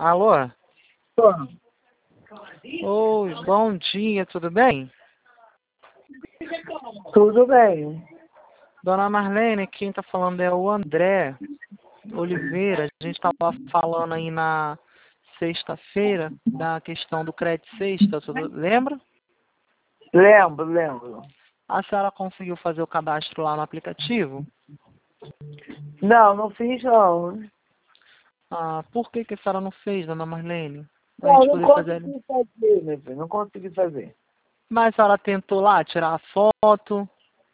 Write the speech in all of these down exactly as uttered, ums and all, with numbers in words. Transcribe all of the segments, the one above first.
Alô? Tô. Oi, bom dia, tudo bem? Tudo bem. Dona Marlene, quem está falando é o André Oliveira. A gente estava falando aí na sexta-feira da questão do crédito sexta, tudo- lembra? Lembro, lembro. A senhora conseguiu fazer o cadastro lá no aplicativo? Não, não fiz não. Ah, por que, que a senhora não fez, Dona Marlene? A Não, gente não poder fazer. consegui fazer, meu filho. Não consegui fazer. Mas a senhora tentou lá tirar a foto?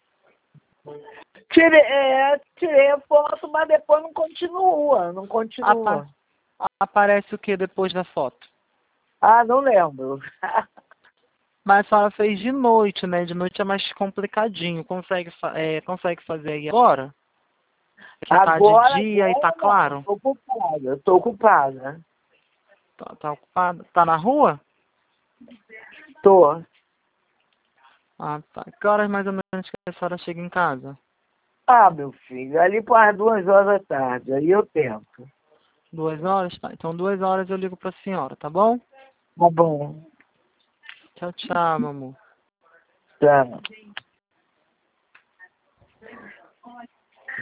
Tirei, é, tirei a foto, mas depois não continua. Não Apa- continua. Aparece o que depois da foto? Ah, não lembro. Mas a senhora fez de noite, né? De noite é mais complicadinho. Consegue, fa- é, consegue fazer aí agora? Que tá de Agora, dia e tá agora não. claro? Tô ocupada. Tô ocupada. Tá, tá ocupado? Tá na rua? Tô. Ah, tá. Que horas mais ou menos que a senhora chega em casa? Ah, meu filho, ali para as duas horas da tarde. Aí eu tento. Duas horas? Tá. Então duas horas eu ligo pra senhora, tá bom? Tá bom. Tchau, tchau, meu amor. Tá.